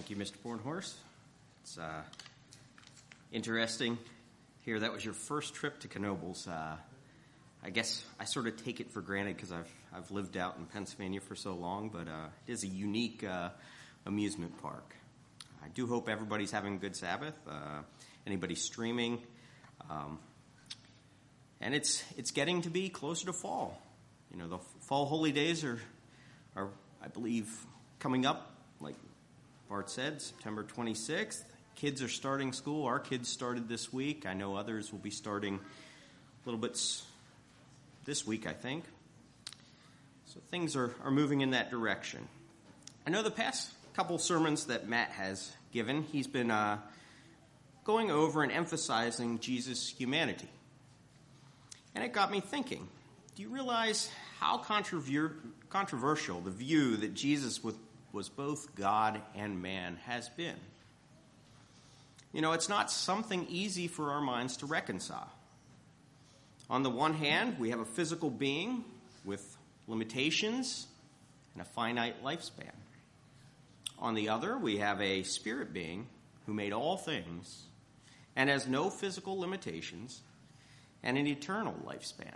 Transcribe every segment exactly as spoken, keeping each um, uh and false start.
Thank you, Mister Bornhorst. It's uh, interesting here. That was your first trip to Knoebels. Uh, I guess I sort of take it for granted because I've I've lived out in Pennsylvania for so long, but uh, it is a unique uh, amusement park. I do hope everybody's having a good Sabbath. Uh, anybody streaming, um, and it's it's getting to be closer to fall. You know, the fall holy days are are I believe coming up. Like Bart said, September twenty-sixth. Kids are starting school. Our kids started this week. I know others will be starting a little bit this week, I think. So things are, are moving in that direction. I know the past couple sermons that Matt has given, he's been uh, going over and emphasizing Jesus' humanity. And it got me thinking, do you realize how controver- controversial the view that Jesus was was both God and man has been? You know, it's not something easy for our minds to reconcile. On the one hand, we have a physical being with limitations and a finite lifespan. On the other, we have a spirit being who made all things and has no physical limitations and an eternal lifespan.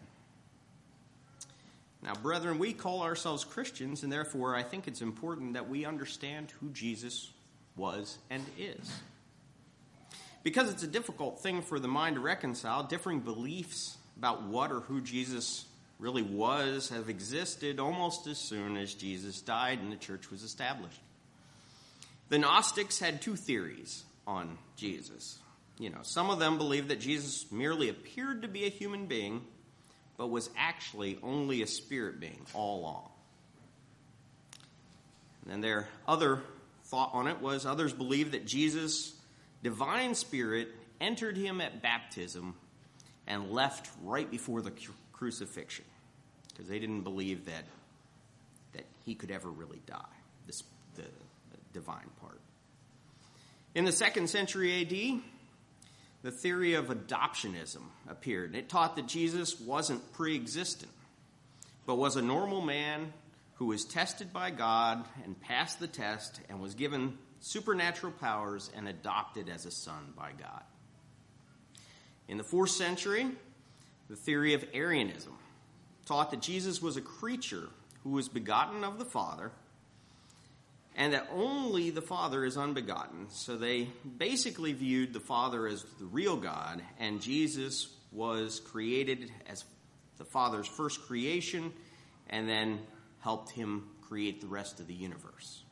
Now, brethren, we call ourselves Christians, and therefore I think it's important that we understand who Jesus was and is. Because it's a difficult thing for the mind to reconcile, differing beliefs about what or who Jesus really was have existed almost as soon as Jesus died and the church was established. The Gnostics had two theories on Jesus. You know, some of them believed that Jesus merely appeared to be a human being, but was actually only a spirit being all along. And then their other thought on it was others believed that Jesus' divine spirit entered him at baptism and left right before the cru- crucifixion, because they didn't believe that that he could ever really die, this, the, the divine part. In the second century A D, the theory of adoptionism appeared, and it taught that Jesus wasn't pre-existent, but was a normal man who was tested by God and passed the test and was given supernatural powers and adopted as a son by God. In the fourth century, the theory of Arianism taught that Jesus was a creature who was begotten of the Father, and that only the Father is unbegotten. So they basically viewed the Father as the real God, and Jesus was created as the Father's first creation, and then helped him create the rest of the universe.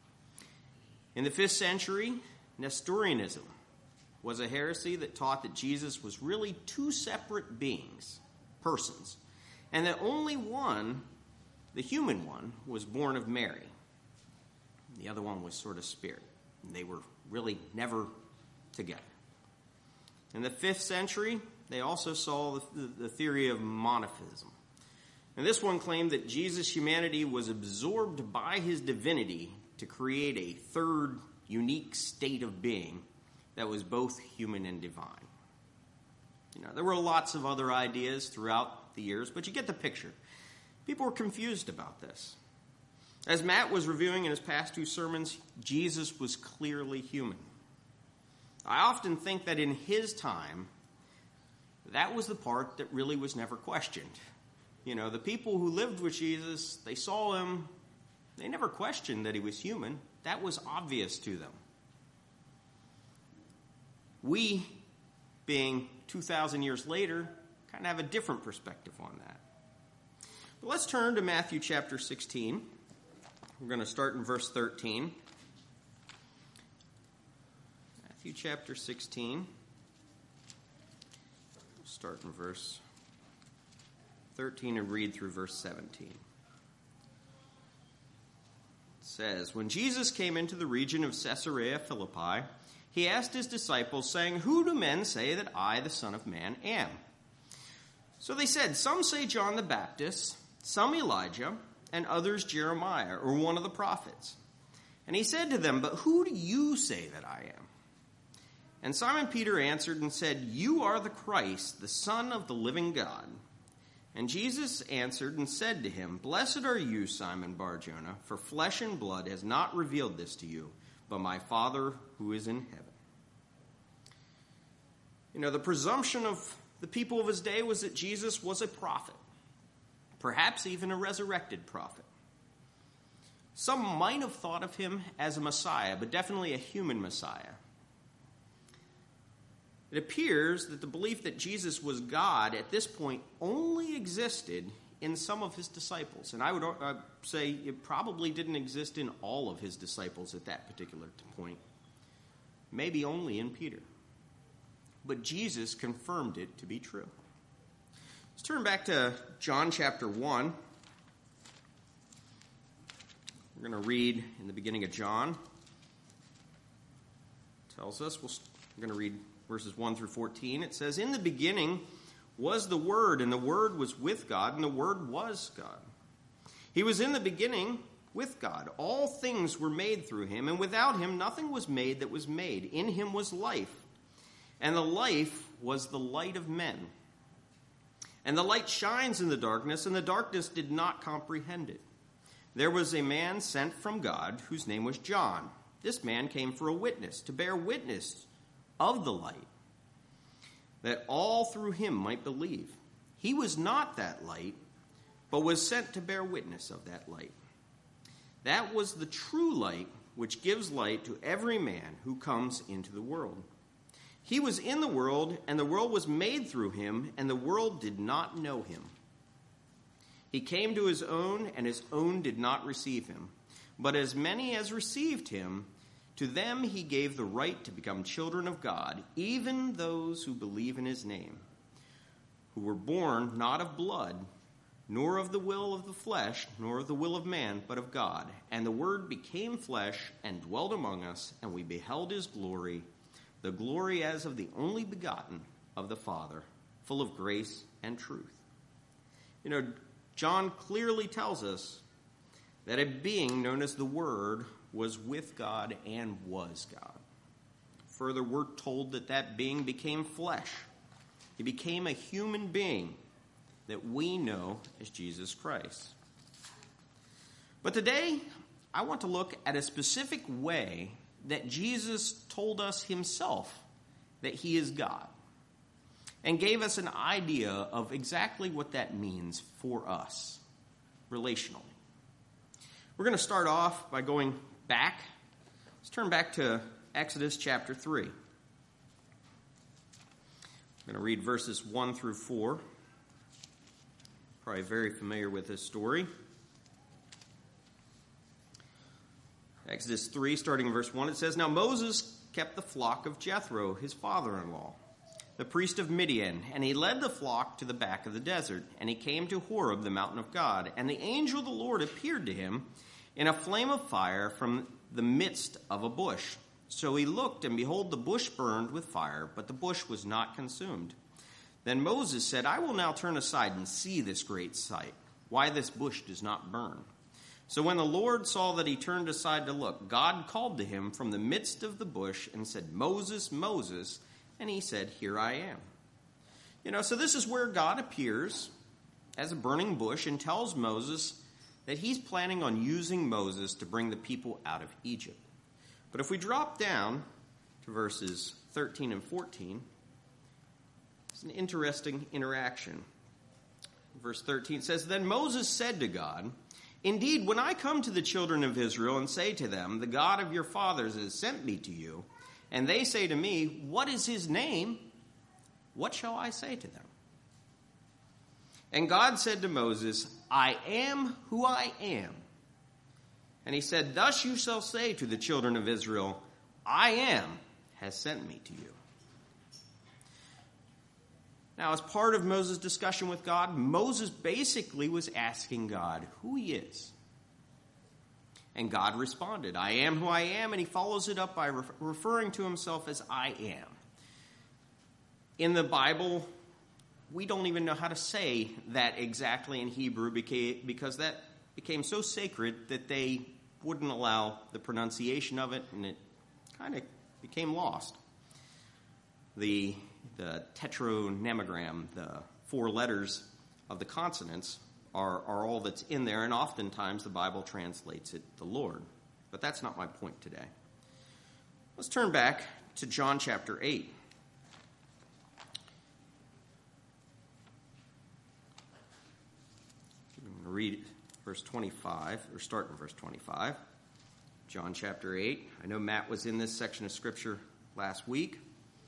In the fifth century, Nestorianism was a heresy that taught that Jesus was really two separate beings, persons, and that only one, the human one, was born of Mary. The other one was sort of spirit. And they were really never together. In the fifth century, they also saw the, the, the theory of monotheism. And this one claimed that Jesus' humanity was absorbed by his divinity to create a third unique state of being that was both human and divine. You know, there were lots of other ideas throughout the years, but you get the picture. People were confused about this. As Matt was reviewing in his past two sermons, Jesus was clearly human. I often think that in his time, that was the part that really was never questioned. You know, the people who lived with Jesus, they saw him, they never questioned that he was human. That was obvious to them. We, being two thousand years later, kind of have a different perspective on that. But let's turn to Matthew chapter sixteen. We're going to start in verse thirteen. Matthew chapter sixteen. We'll start in verse thirteen and read through verse seventeen. It says, "When Jesus came into the region of Caesarea Philippi, he asked his disciples, saying, 'Who do men say that I, the Son of Man, am?' So they said, 'Some say John the Baptist, some Elijah, and others Jeremiah, or one of the prophets.' And he said to them, 'But who do you say that I am?' And Simon Peter answered and said, 'You are the Christ, the Son of the living God.' And Jesus answered and said to him, 'Blessed are you, Simon Bar-Jonah, for flesh and blood has not revealed this to you, but my Father who is in heaven. You know, the presumption of the people of his day was that Jesus was a prophet, perhaps even a resurrected prophet. Some might have thought of him as a Messiah, but definitely a human Messiah. It appears that the belief that Jesus was God at this point only existed in some of his disciples. And I would uh, say it probably didn't exist in all of his disciples at that particular point. Maybe only in Peter. But Jesus confirmed it to be true. Let's turn back to John chapter one. We're going to read in the beginning of John. It tells us, we'll, we're going to read verses one through fourteen. It says, "In the beginning was the Word, and the Word was with God, and the Word was God. He was in the beginning with God. All things were made through him, and without him nothing was made that was made. In him was life, and the life was the light of men. And the light shines in the darkness, and the darkness did not comprehend it. There was a man sent from God, whose name was John. This man came for a witness, to bear witness of the light, that all through him might believe. He was not that light, but was sent to bear witness of that light. That was the true light, which gives light to every man who comes into the world. He was in the world, and the world was made through him, and the world did not know him. He came to his own, and his own did not receive him. But as many as received him, to them he gave the right to become children of God, even those who believe in his name, who were born not of blood, nor of the will of the flesh, nor of the will of man, but of God. And the Word became flesh and dwelt among us, and we beheld his glory, the glory as of the only begotten of the Father, full of grace and truth." You know, John clearly tells us that a being known as the Word was with God and was God. Further, we're told that that being became flesh. He became a human being that we know as Jesus Christ. But today, I want to look at a specific way that Jesus told us himself that he is God, and gave us an idea of exactly what that means for us relationally. We're going to start off by going back. Let's turn back to Exodus chapter three. I'm going to read verses one through four. Probably very familiar with this story. Exodus three, starting in verse one, it says, "Now Moses kept the flock of Jethro, his father-in-law, the priest of Midian, and he led the flock to the back of the desert. And he came to Horeb, the mountain of God. And the angel of the Lord appeared to him in a flame of fire from the midst of a bush. So he looked, and behold, the bush burned with fire, but the bush was not consumed. Then Moses said, I will now turn aside and see this great sight, why this bush does not burn. So when the Lord saw that he turned aside to look, God called to him from the midst of the bush and said, Moses, Moses. And he said, Here I am." You know, so this is where God appears as a burning bush and tells Moses that he's planning on using Moses to bring the people out of Egypt. But if we drop down to verses thirteen and fourteen, it's an interesting interaction. Verse thirteen says, "Then Moses said to God, Indeed, when I come to the children of Israel and say to them, The God of your fathers has sent me to you, and they say to me, What is his name? What shall I say to them? And God said to Moses, I am who I am. And he said, Thus you shall say to the children of Israel, I am has sent me to you." Now, as part of Moses' discussion with God, Moses basically was asking God who he is. And God responded, I am who I am, and he follows it up by re- referring to himself as I am. In the Bible, we don't even know how to say that exactly in Hebrew because that became so sacred that they wouldn't allow the pronunciation of it, and it kind of became lost. The, the tetranomogram, the four letters of the consonants, Are, are all that's in there, and oftentimes the Bible translates it the Lord. But that's not my point today. Let's turn back to John chapter eight. I'm going to read verse twenty-five, or start in verse twenty-five. John chapter eight. I know Matt was in this section of Scripture last week.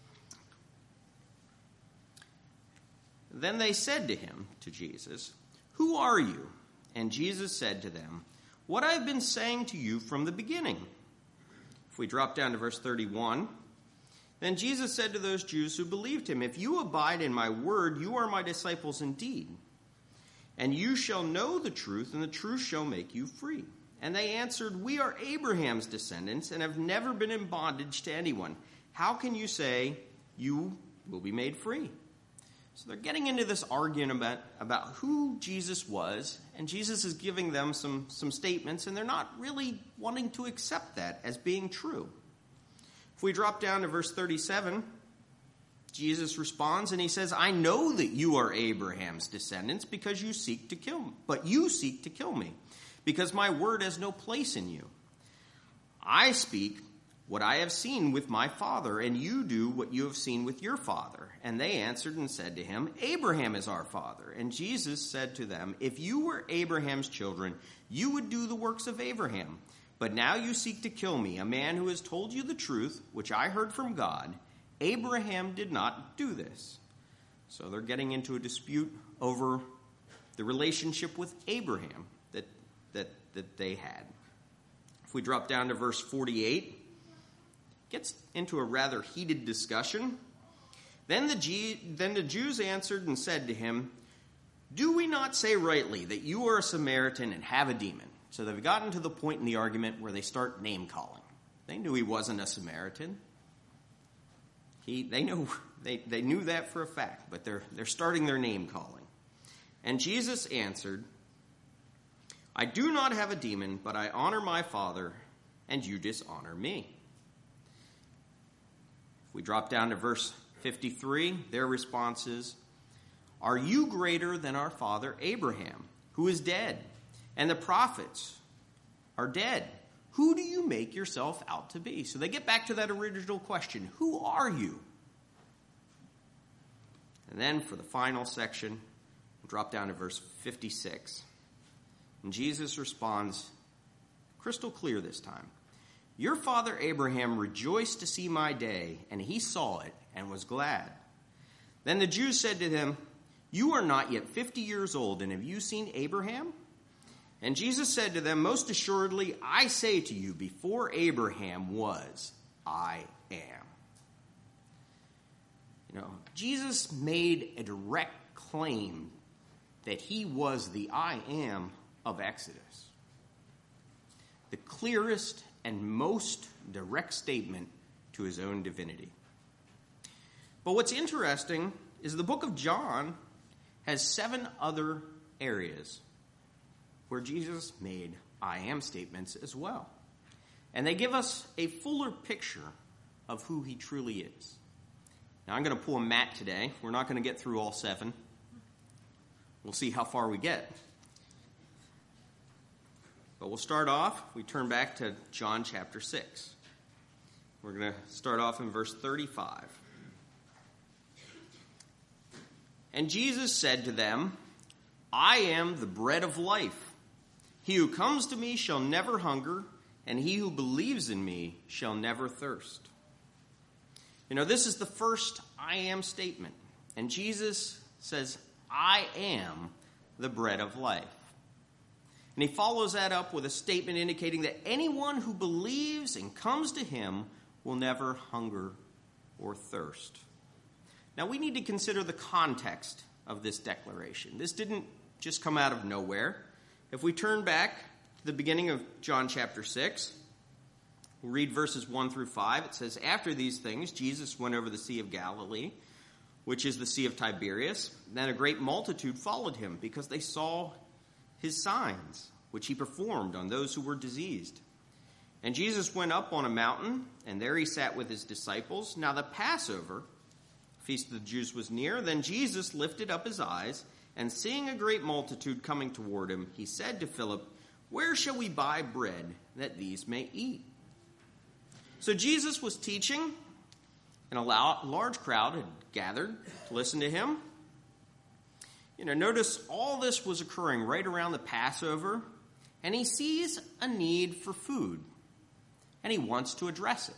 Then they said to him, to Jesus, "Who are you?" And Jesus said to them, "What I have been saying to you from the beginning." If we drop down to verse thirty-one, then Jesus said to those Jews who believed him, "If you abide in my word, you are my disciples indeed. And you shall know the truth, and the truth shall make you free." And they answered, "We are Abraham's descendants and have never been in bondage to anyone. How can you say you will be made free?" So they're getting into this argument about, about who Jesus was, and Jesus is giving them some, some statements, and they're not really wanting to accept that as being true. If we drop down to verse thirty-seven, Jesus responds and he says, "I know that you are Abraham's descendants because you seek to kill me, but you seek to kill me, because my word has no place in you. I speak what I have seen with my father, and you do what you have seen with your father." And they answered and said to him, "Abraham is our father." And Jesus said to them, "If you were Abraham's children, you would do the works of Abraham. But now you seek to kill me, a man who has told you the truth, which I heard from God. Abraham did not do this." So they're getting into a dispute over the relationship with Abraham that, that, that they had. If we drop down to verse forty-eight, it gets into a rather heated discussion. Then the, G- then the Jews answered and said to him, "Do we not say rightly that you are a Samaritan and have a demon?" So they've gotten to the point in the argument where they start name-calling. They knew he wasn't a Samaritan. He, they knew they, they knew that for a fact, but they're they're starting their name-calling. And Jesus answered, "I do not have a demon, but I honor my Father, and you dishonor me." If we drop down to verse fifty-three, their response is, "Are you greater than our father Abraham, who is dead? And the prophets are dead. Who do you make yourself out to be?" So they get back to that original question, who are you? And then for the final section, we'll drop down to verse fifty-six. And Jesus responds, crystal clear this time. "Your father Abraham rejoiced to see my day, and he saw it and was glad." Then the Jews said to him, "You are not yet fifty years old, and have you seen Abraham?" And Jesus said to them, "Most assuredly, I say to you, before Abraham was, I am." You know, Jesus made a direct claim that he was the I am of Exodus. The clearest and most direct statement to his own divinity. But what's interesting is the book of John has seven other areas where Jesus made I am statements as well. And they give us a fuller picture of who he truly is. Now I'm going to pull a Matt today. We're not going to get through all seven. We'll see how far we get. But we'll start off, we turn back to John chapter six. We're going to start off in verse thirty-five. And Jesus said to them, "I am the bread of life. He who comes to me shall never hunger, and he who believes in me shall never thirst." You know, this is the first I am statement. And Jesus says, "I am the bread of life." And he follows that up with a statement indicating that anyone who believes and comes to him will never hunger or thirst. Now, we need to consider the context of this declaration. This didn't just come out of nowhere. If we turn back to the beginning of John chapter six, we'll read verses one through five. It says, "After these things, Jesus went over the Sea of Galilee, which is the Sea of Tiberias. Then a great multitude followed him because they saw his signs, which he performed on those who were diseased. And Jesus went up on a mountain, and there he sat with his disciples. Now the Passover feast of the Jews was near. Then Jesus lifted up his eyes, and seeing a great multitude coming toward him, he said to Philip, 'Where shall we buy bread that these may eat?' So Jesus was teaching, and a large crowd had gathered to listen to him. You know, notice all this was occurring right around the Passover, and he sees a need for food, and he wants to address it.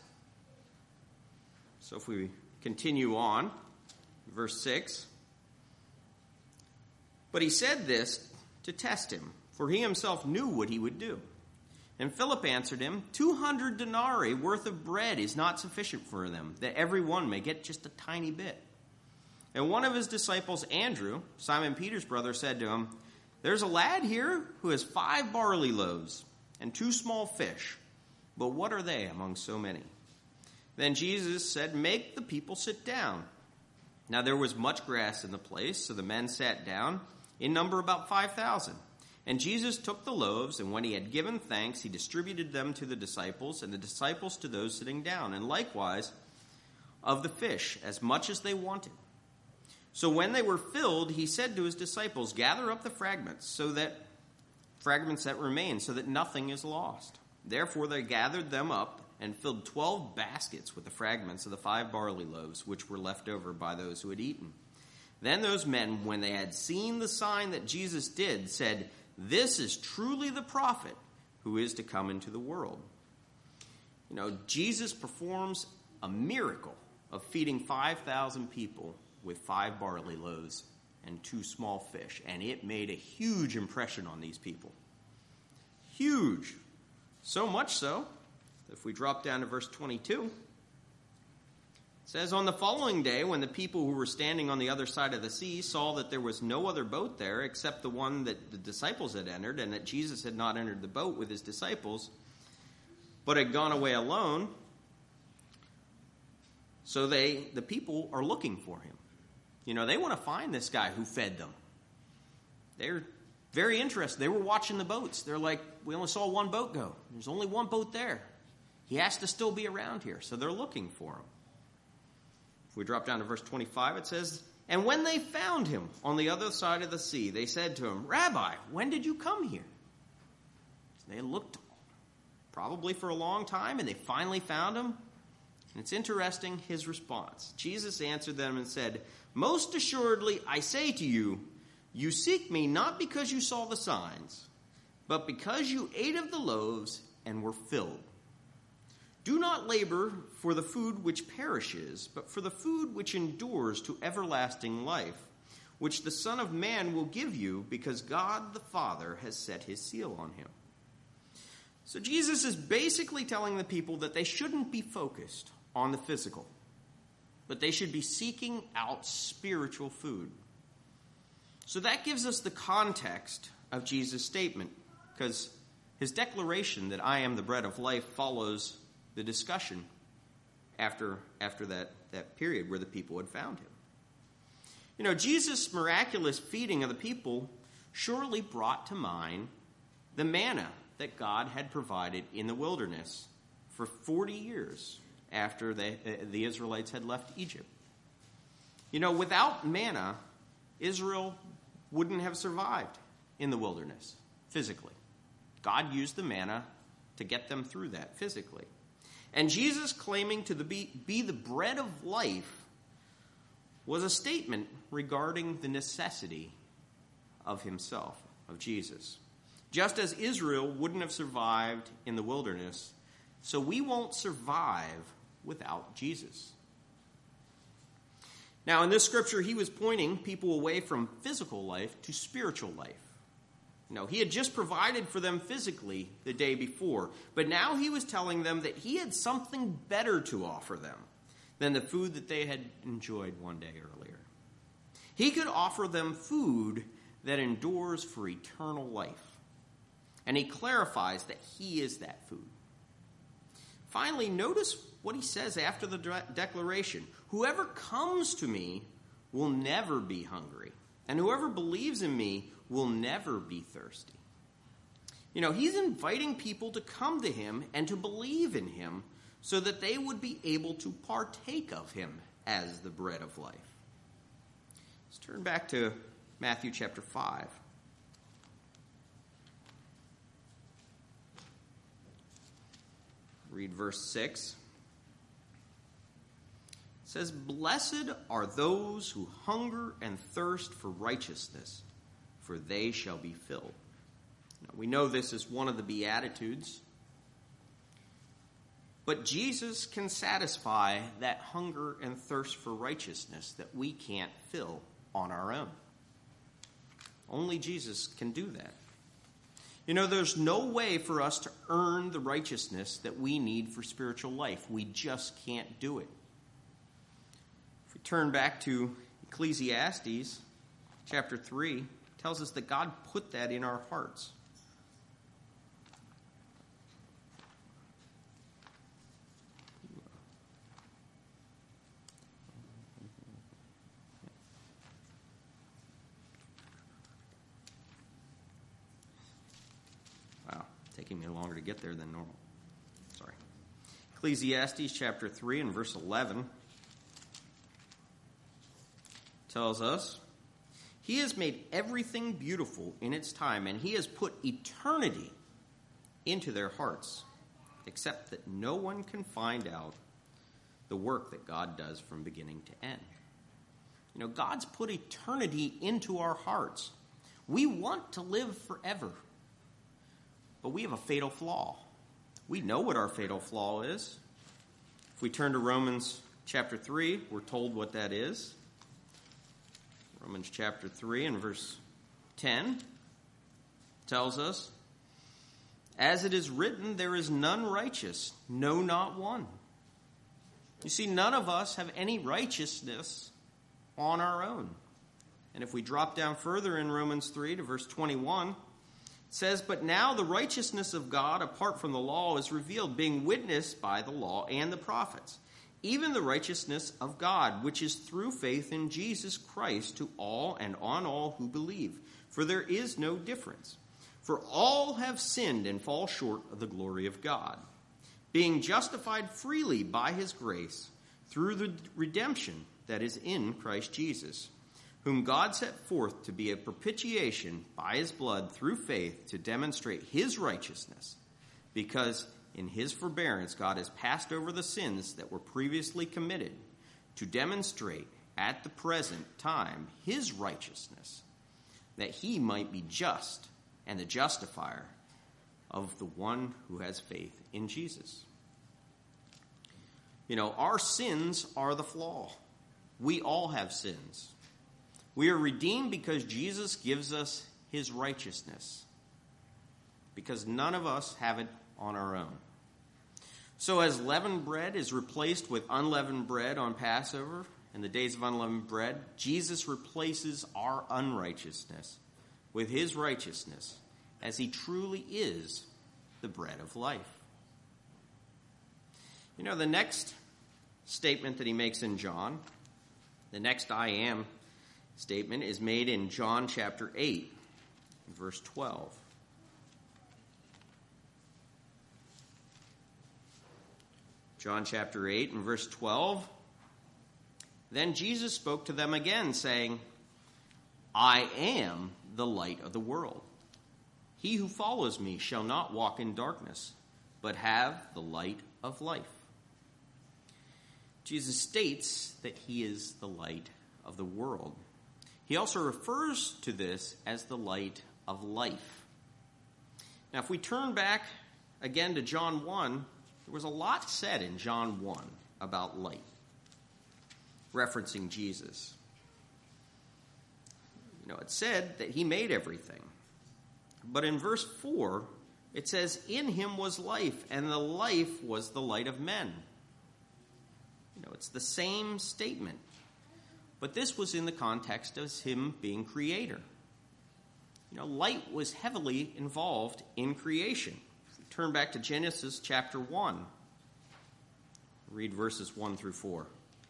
So if we continue on, verse six. But he said this to test him, for he himself knew what he would do. And Philip answered him, Two hundred denarii worth of bread is not sufficient for them, that every one may get just a tiny bit. And one of his disciples, Andrew, Simon Peter's brother, said to him, There's a lad here who has five barley loaves and two small fish, but what are they among so many? Then Jesus said, Make the people sit down. Now there was much grass in the place, so the men sat down, in number about five thousand. And Jesus took the loaves, and when he had given thanks, he distributed them to the disciples, and the disciples to those sitting down, and likewise of the fish, as much as they wanted. So when they were filled, he said to his disciples, Gather up the fragments, so that fragments that remain, so that nothing is lost. Therefore they gathered them up, and filled twelve baskets with the fragments of the five barley loaves, which were left over by those who had eaten. Then those men, when they had seen the sign that Jesus did, said, This is truly the prophet who is to come into the world. You know, Jesus performs a miracle of feeding five thousand people with five barley loaves and two small fish, and it made a huge impression on these people. Huge. So much so, if we drop down to verse twenty-two, it says, On the following day, when the people who were standing on the other side of the sea saw that there was no other boat there except the one that the disciples had entered, and that Jesus had not entered the boat with his disciples, but had gone away alone, so they, the people are looking for him. You know, they want to find this guy who fed them. They're very interested. They were watching the boats. They're like, we only saw one boat go. There's only one boat there. He has to still be around here. So they're looking for him. If we drop down to verse twenty-five, it says, And when they found him on the other side of the sea, they said to him, Rabbi, when did you come here? So they looked probably for a long time, and they finally found him. And it's interesting, his response. Jesus answered them and said, Most assuredly, I say to you, you seek me not because you saw the signs, but because you ate of the loaves and were filled. Do not labor for the food which perishes, but for the food which endures to everlasting life, which the Son of Man will give you, because God the Father has set his seal on him. So Jesus is basically telling the people that they shouldn't be focused on the physical, but they should be seeking out spiritual food. So that gives us the context of Jesus' statement, because his declaration that I am the bread of life follows the discussion after, after that, that period where the people had found him. You know, Jesus' miraculous feeding of the people surely brought to mind the manna that God had provided in the wilderness for forty years after they, the Israelites had left Egypt. You know, without manna, Israel wouldn't have survived in the wilderness physically. God used the manna to get them through that physically. And Jesus claiming to be, be the bread of life was a statement regarding the necessity of himself, of Jesus. Just as Israel wouldn't have survived in the wilderness, so we won't survive without Jesus. Now, in this scripture, he was pointing people away from physical life to spiritual life. You know, he had just provided for them physically the day before, but now he was telling them that he had something better to offer them than the food that they had enjoyed one day earlier. He could offer them food that endures for eternal life. And he clarifies that he is that food. Finally, notice what he says after the de- declaration. Whoever comes to me will never be hungry, and whoever believes in me will never be thirsty. You know, he's inviting people to come to him and to believe in him so that they would be able to partake of him as the bread of life. Let's turn back to Matthew chapter five. Read verse six. says, "Blessed are those who hunger and thirst for righteousness, for they shall be filled." Now, we know this is one of the Beatitudes, but Jesus can satisfy that hunger and thirst for righteousness that we can't fill on our own. Only Jesus can do that. You know, there's no way for us to earn the righteousness that we need for spiritual life. We just can't do it. If we turn back to Ecclesiastes chapter three, it tells us that God put that in our hearts. Taking me longer to get there than normal. Sorry. Ecclesiastes chapter three and verse eleven tells us, "He has made everything beautiful in its time, and he has put eternity into their hearts, except that no one can find out the work that God does from beginning to end." You know, God's put eternity into our hearts. We want to live forever. But we have a fatal flaw. We know what our fatal flaw is. If we turn to Romans chapter three, we're told what that is. Romans chapter three and verse ten tells us, "As it is written, there is none righteous, no, not one." You see, none of us have any righteousness on our own. And if we drop down further in Romans three to verse twenty-one, it says, "But now the righteousness of God apart from the law is revealed, being witnessed by the law and the prophets, even the righteousness of God, which is through faith in Jesus Christ to all and on all who believe. For there is no difference. For all have sinned and fall short of the glory of God, being justified freely by his grace through the redemption that is in Christ Jesus, whom God set forth to be a propitiation by his blood through faith to demonstrate his righteousness, because in his forbearance God has passed over the sins that were previously committed, to demonstrate at the present time his righteousness, that he might be just and the justifier of the one who has faith in Jesus." You know, our sins are the flaw. We all have sins. We are redeemed because Jesus gives us his righteousness, because none of us have it on our own. So as leavened bread is replaced with unleavened bread on Passover, in the days of unleavened bread, Jesus replaces our unrighteousness with his righteousness, as he truly is the bread of life. You know, the next statement that he makes in John, the next "I am" statement, is made in John chapter eight, verse twelve. John chapter eight and verse twelve. "Then Jesus spoke to them again, saying, I am the light of the world. He who follows me shall not walk in darkness, but have the light of life." Jesus states that he is the light of the world. He also refers to this as the light of life. Now, if we turn back again to John one, there was a lot said in John one about light, referencing Jesus. You know, it said that he made everything. But in verse four, it says, "In him was life, and the life was the light of men." You know, it's the same statement. But this was in the context of him being creator. You know, light was heavily involved in creation. Turn back to Genesis chapter one. Read verses one through four.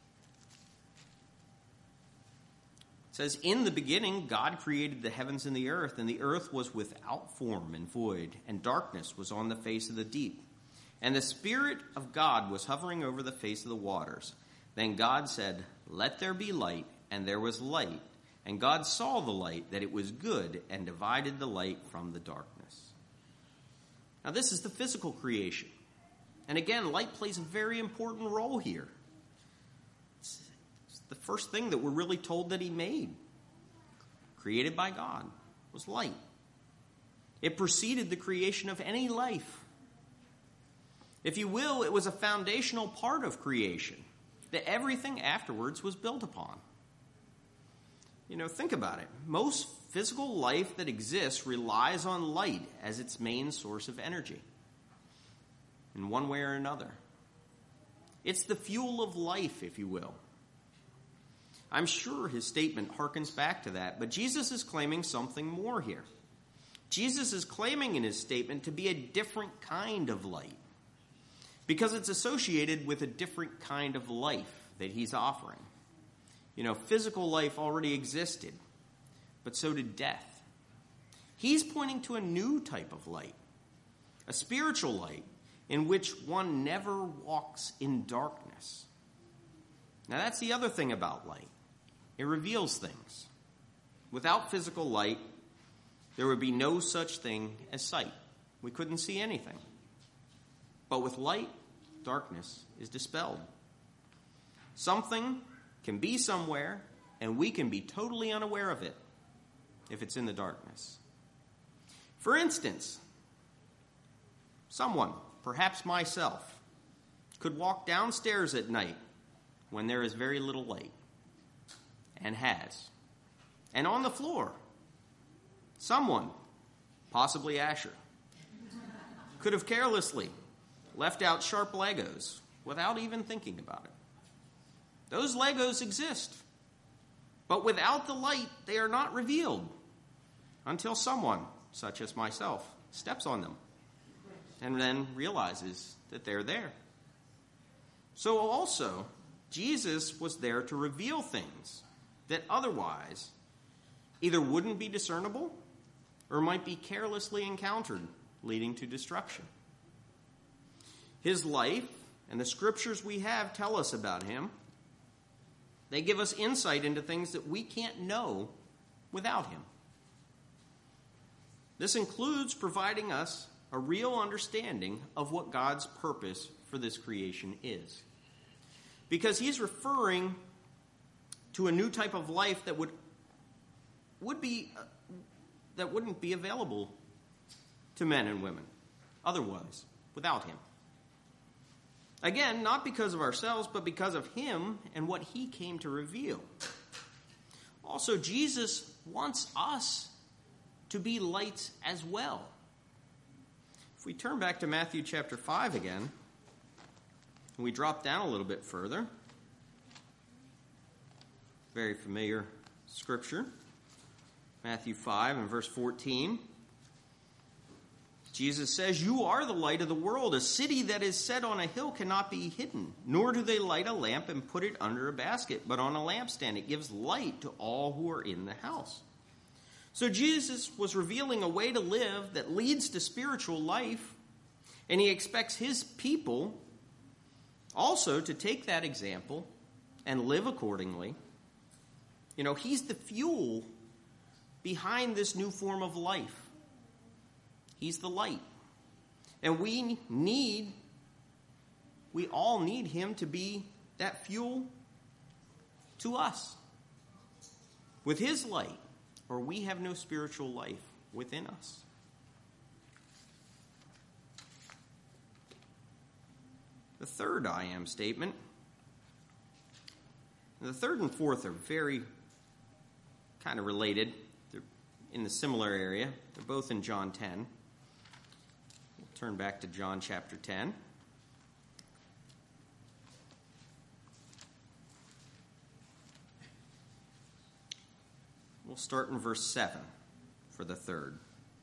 It says, "In the beginning, God created the heavens and the earth, and the earth was without form and void, and darkness was on the face of the deep. And the Spirit of God was hovering over the face of the waters. Then God said, 'Let there be light,' and there was light. And God saw the light, that it was good, and divided the light from the darkness." Now, this is the physical creation. And again, light plays a very important role here. the first thing that we're really told that he made, created by God, was light. It preceded the creation of any life. If you will, it was a foundational part of creation that everything afterwards was built upon. You know, think about it. Most physical life that exists relies on light as its main source of energy, in one way or another. It's the fuel of life, if you will. I'm sure his statement harkens back to that, but Jesus is claiming something more here. Jesus is claiming in his statement to be a different kind of light, because it's associated with a different kind of life that he's offering. You know, physical life already existed, but so did death. He's pointing to a new type of light, a spiritual light in which one never walks in darkness. Now, that's the other thing about light. It reveals things. Without physical light, there would be no such thing as sight. We couldn't see anything. But with light, darkness is dispelled. Something can be somewhere, and we can be totally unaware of it if it's in the darkness. For instance, someone, perhaps myself, could walk downstairs at night when there is very little light, and has. And on the floor, someone, possibly Asher, could have carelessly left out sharp Legos without even thinking about it. Those Legos exist, but without the light, they are not revealed until someone, such as myself, steps on them and then realizes that they're there. So also, Jesus was there to reveal things that otherwise either wouldn't be discernible or might be carelessly encountered, leading to destruction. His life and the scriptures we have tell us about him. They give us insight into things that we can't know without him. This includes providing us a real understanding of what God's purpose for this creation is. Because he's referring to a new type of life that would would be uh, that wouldn't be available to men and women otherwise, without him. Again, not because of ourselves, but because of him and what he came to reveal. Also, Jesus wants us to be lights as well. If we turn back to Matthew chapter five again, and we drop down a little bit further, very familiar scripture, Matthew five and verse fourteen. Jesus says, "You are the light of the world. A city that is set on a hill cannot be hidden, nor do they light a lamp and put it under a basket, but on a lampstand. It gives light to all who are in the house." So Jesus was revealing a way to live that leads to spiritual life, and he expects his people also to take that example and live accordingly. You know, he's the fuel behind this new form of life. He's the light. And we need, we all need him to be that fuel to us. With his light, or we have no spiritual life within us. The third I am statement, the third and fourth are very kind of related. They're in the similar area. They're both in John ten. Turn back to John chapter ten. We'll start in verse seven for the third.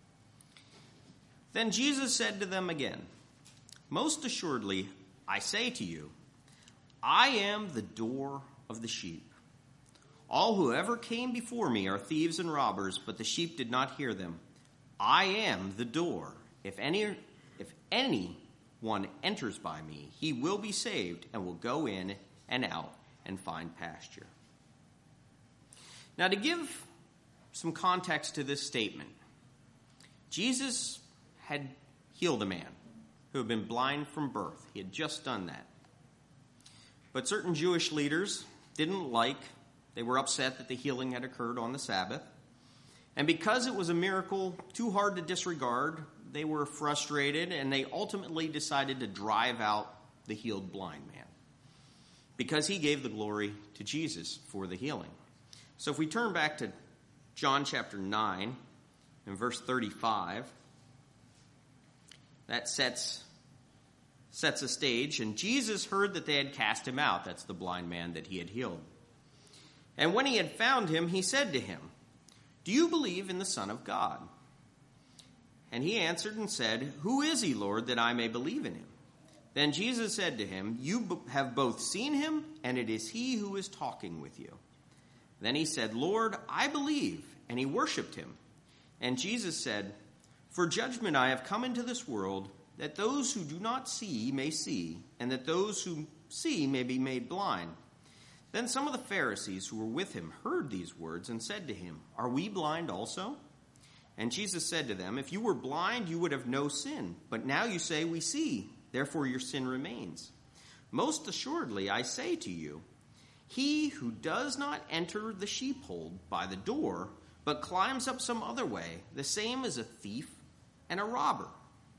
Then Jesus said to them again, "Most assuredly, I say to you, I am the door of the sheep. All who ever came before me are thieves and robbers, but the sheep did not hear them. I am the door. If any If anyone enters by me, he will be saved and will go in and out and find pasture." Now, to give some context to this statement, Jesus had healed a man who had been blind from birth. He had just done that. But certain Jewish leaders didn't like, they were upset that the healing had occurred on the Sabbath. And because it was a miracle too hard to disregard, they were frustrated, and they ultimately decided to drive out the healed blind man because he gave the glory to Jesus for the healing. So if we turn back to John chapter nine and verse thirty-five, that sets, sets a stage. And Jesus heard that they had cast him out. That's the blind man that he had healed. And when he had found him, he said to him, "Do you believe in the Son of God?" And he answered and said, "Who is he, Lord, that I may believe in him?" Then Jesus said to him, "You have both seen him, and it is he who is talking with you." Then he said, "Lord, I believe," and he worshipped him. And Jesus said, "For judgment I have come into this world, that those who do not see may see, and that those who see may be made blind." Then some of the Pharisees who were with him heard these words and said to him, "Are we blind also?" And Jesus said to them, "If you were blind, you would have no sin. But now you say, 'We see,' therefore your sin remains. Most assuredly, I say to you, he who does not enter the sheepfold by the door, but climbs up some other way, the same is a thief and a robber."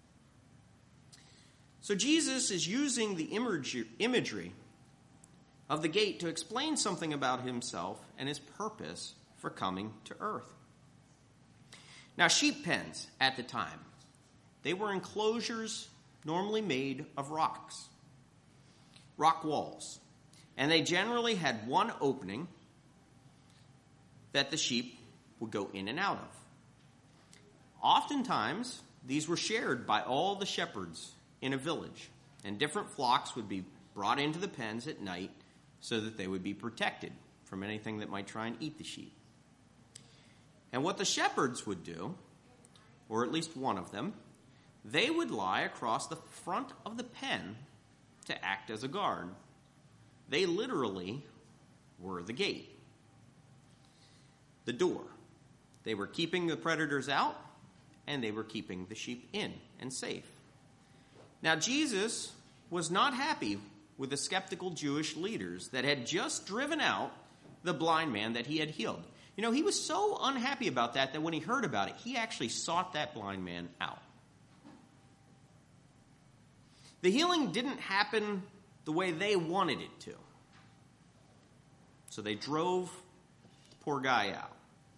So Jesus is using the imagery of the gate to explain something about himself and his purpose for coming to earth. Now, sheep pens at the time, they were enclosures normally made of rocks, rock walls, and they generally had one opening that the sheep would go in and out of. Oftentimes, these were shared by all the shepherds in a village, and different flocks would be brought into the pens at night so that they would be protected from anything that might try and eat the sheep. And what the shepherds would do, or at least one of them, they would lie across the front of the pen to act as a guard. They literally were the gate, the door. They were keeping the predators out, and they were keeping the sheep in and safe. Now, Jesus was not happy with the skeptical Jewish leaders that had just driven out the blind man that he had healed. You know, he was so unhappy about that that when he heard about it, he actually sought that blind man out. The healing didn't happen the way they wanted it to. So they drove the poor guy out.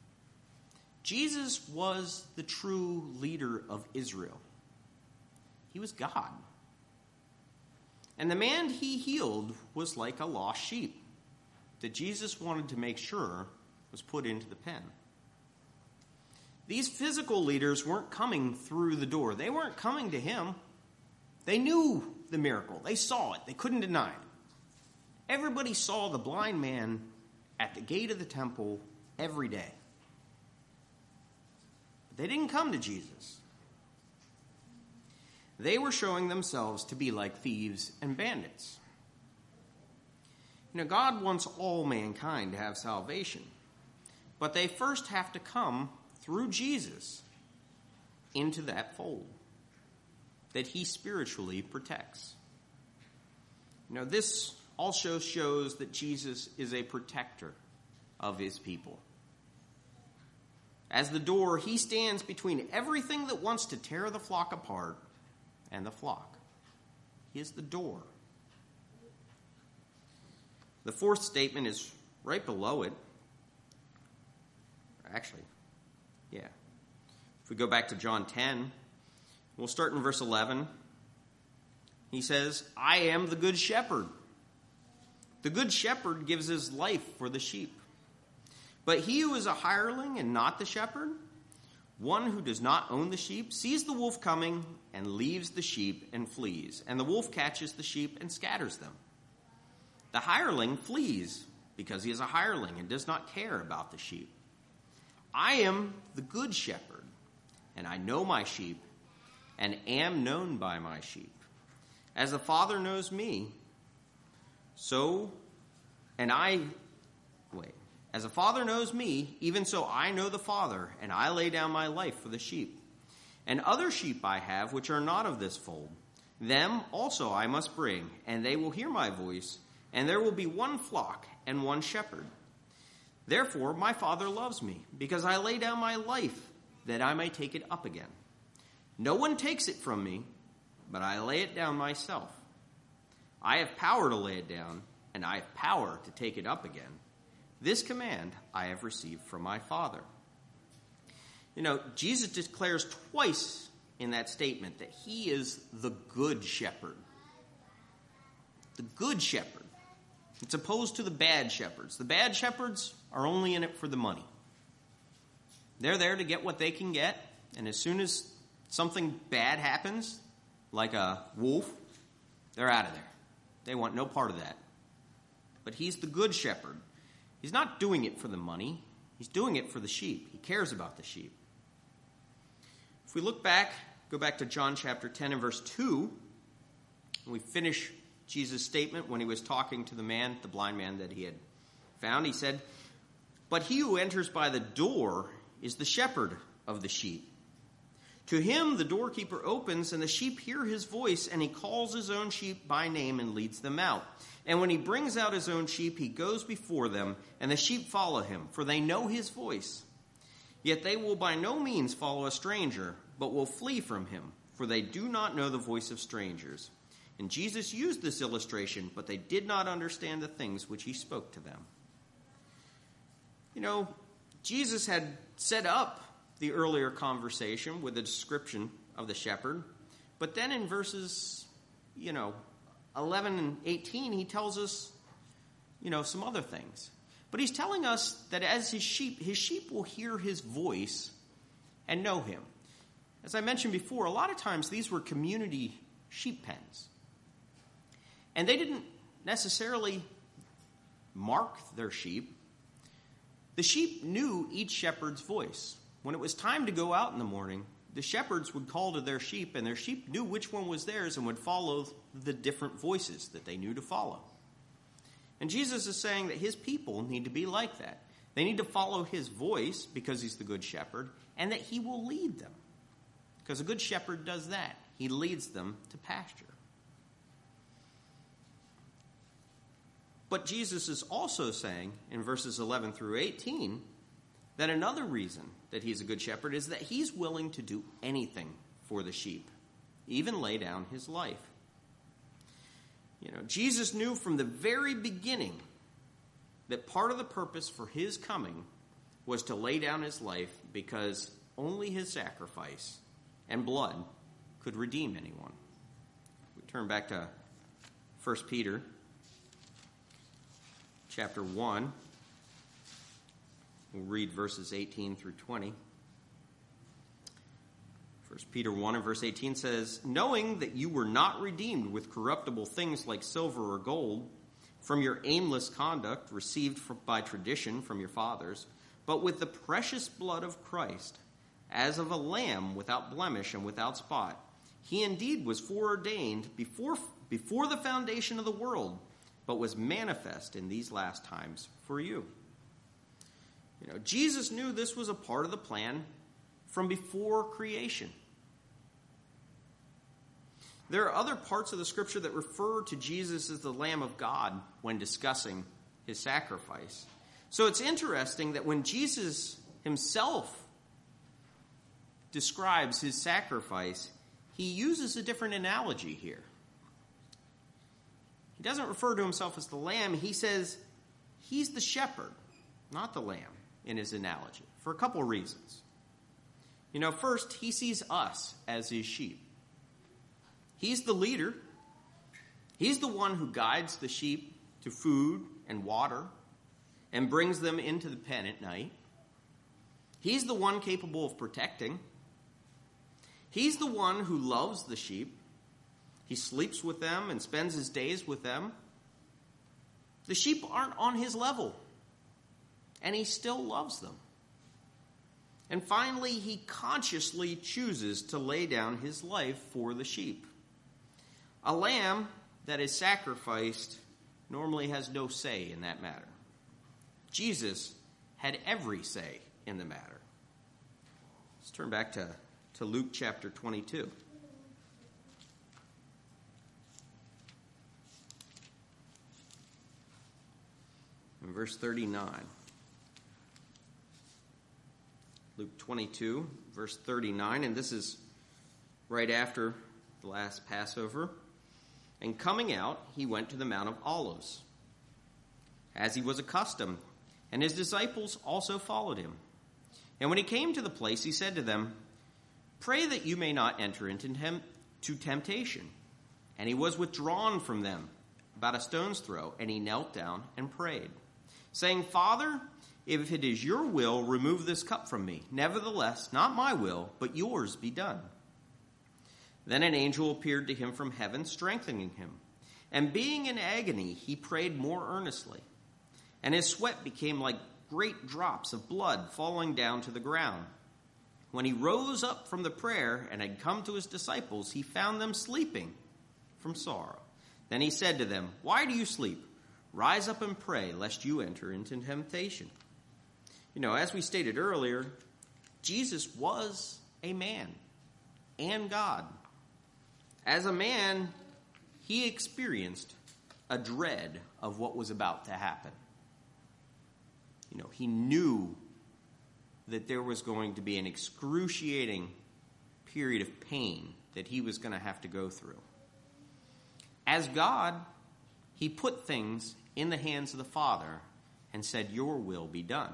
Jesus was the true leader of Israel. He was God. And the man he healed was like a lost sheep that Jesus wanted to make sure was put into the pen. These physical leaders weren't coming through the door. They weren't coming to him. They knew the miracle. They saw it. They couldn't deny it. Everybody saw the blind man at the gate of the temple every day. But they didn't come to Jesus. They were showing themselves to be like thieves and bandits. You know, God wants all mankind to have salvation, but they first have to come through Jesus into that fold that he spiritually protects. You know, this also shows that Jesus is a protector of his people. As the door, he stands between everything that wants to tear the flock apart and the flock. He is the door. The fourth statement is right below it. Actually, yeah. If we go back to John ten, we'll start in verse eleven. He says, "I am the good shepherd. The good shepherd gives his life for the sheep. But he who is a hireling and not the shepherd, one who does not own the sheep, sees the wolf coming and leaves the sheep and flees. And the wolf catches the sheep and scatters them. The hireling flees because he is a hireling and does not care about the sheep. I am the good shepherd, and I know my sheep and am known by my sheep. As the Father knows me, so, and I, wait. As the Father knows me, even so I know the Father, and I lay down my life for the sheep. And other sheep I have, which are not of this fold. Them also I must bring, and they will hear my voice, and there will be one flock and one shepherd. Therefore my Father loves me, because I lay down my life that I may take it up again. No one takes it from me, but I lay it down myself. I have power to lay it down, and I have power to take it up again. This command I have received from my Father. You know, Jesus declares twice in that statement that he is the good shepherd. The good shepherd. It's opposed to the bad shepherds. The bad shepherds are only in it for the money. They're there to get what they can get, and as soon as something bad happens, like a wolf, they're out of there. They want no part of that. But he's the good shepherd. He's not doing it for the money. He's doing it for the sheep. He cares about the sheep. If we look back, go back to John chapter ten and verse two, and we finish Jesus' statement when he was talking to the man, the blind man that he had found. He said, "But he who enters by the door is the shepherd of the sheep. To him the doorkeeper opens, and the sheep hear his voice, and he calls his own sheep by name and leads them out. And when he brings out his own sheep, he goes before them, and the sheep follow him, for they know his voice. Yet they will by no means follow a stranger, but will flee from him, for they do not know the voice of strangers." And Jesus used this illustration, but they did not understand the things which he spoke to them. You know, Jesus had set up the earlier conversation with a description of the shepherd, but then in verses, you know, eleven and eighteen, he tells us, you know, some other things. But he's telling us that as his sheep, his sheep will hear his voice and know him. As I mentioned before, a lot of times these were community sheep pens. And they didn't necessarily mark their sheep. The sheep knew each shepherd's voice. When it was time to go out in the morning, the shepherds would call to their sheep, and their sheep knew which one was theirs and would follow the different voices that they knew to follow. And Jesus is saying that his people need to be like that. They need to follow his voice because he's the good shepherd, and that he will lead them. Because a good shepherd does that. He leads them to pasture. But Jesus is also saying in verses eleven through eighteen that another reason that he's a good shepherd is that he's willing to do anything for the sheep, even lay down his life. You know, Jesus knew from the very beginning that part of the purpose for his coming was to lay down his life because only his sacrifice and blood could redeem anyone. We turn back to First Peter chapter one. We'll read verses eighteen through twenty. First Peter one and verse eighteen says, "Knowing that you were not redeemed with corruptible things like silver or gold from your aimless conduct received by tradition from your fathers, but with the precious blood of Christ, as of a lamb without blemish and without spot. He indeed was foreordained before, before the foundation of the world, but was manifest in these last times for you." You know, Jesus knew this was a part of the plan from before creation. There are other parts of the scripture that refer to Jesus as the Lamb of God when discussing his sacrifice. So it's interesting that when Jesus himself describes his sacrifice, he uses a different analogy here. He doesn't refer to himself as the lamb. He says he's the shepherd, not the lamb, in his analogy, for a couple reasons. You know, first, he sees us as his sheep. He's the leader. He's the one who guides the sheep to food and water and brings them into the pen at night. He's the one capable of protecting. He's the one who loves the sheep. He sleeps with them and spends his days with them. The sheep aren't on his level, and he still loves them. And finally, he consciously chooses to lay down his life for the sheep. A lamb that is sacrificed normally has no say in that matter. Jesus had every say in the matter. Let's turn back to, to Luke chapter twenty-two. in verse thirty-nine. Luke twenty-two, verse thirty-nine, and this is right after the last Passover. And coming out, he went to the Mount of Olives, as he was accustomed, and his disciples also followed him. And when he came to the place, he said to them, "Pray that you may not enter into tem- to temptation." And he was withdrawn from them about a stone's throw, and he knelt down and prayed, saying, "Father, if it is your will, remove this cup from me. Nevertheless, not my will, but yours be done." Then an angel appeared to him from heaven, strengthening him. And being in agony, he prayed more earnestly. And his sweat became like great drops of blood falling down to the ground. When he rose up from the prayer and had come to his disciples, he found them sleeping from sorrow. Then he said to them, "Why do you sleep? Rise up and pray, lest you enter into temptation." You know, as we stated earlier, Jesus was a man and God. As a man, he experienced a dread of what was about to happen. You know, he knew that there was going to be an excruciating period of pain that he was going to have to go through. As God, he put things in the hands of the Father and said, "Your will be done."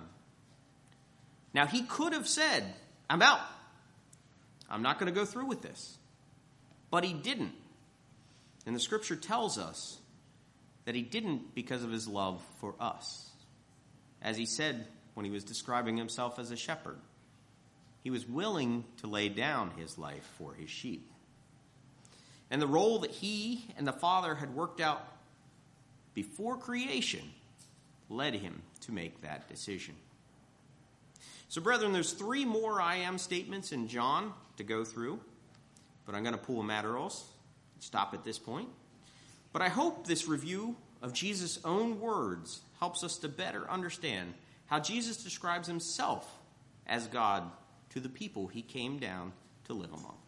Now, he could have said, "I'm out. I'm not going to go through with this." But he didn't. And the scripture tells us that he didn't because of his love for us. As he said when he was describing himself as a shepherd, he was willing to lay down his life for his sheep. And the role that he and the Father had worked out before creation led him to make that decision. So, brethren, there's three more I am statements in John to go through, but I'm going to pull a Mataros and stop at this point. But I hope this review of Jesus' own words helps us to better understand how Jesus describes himself as God to the people he came down to live among.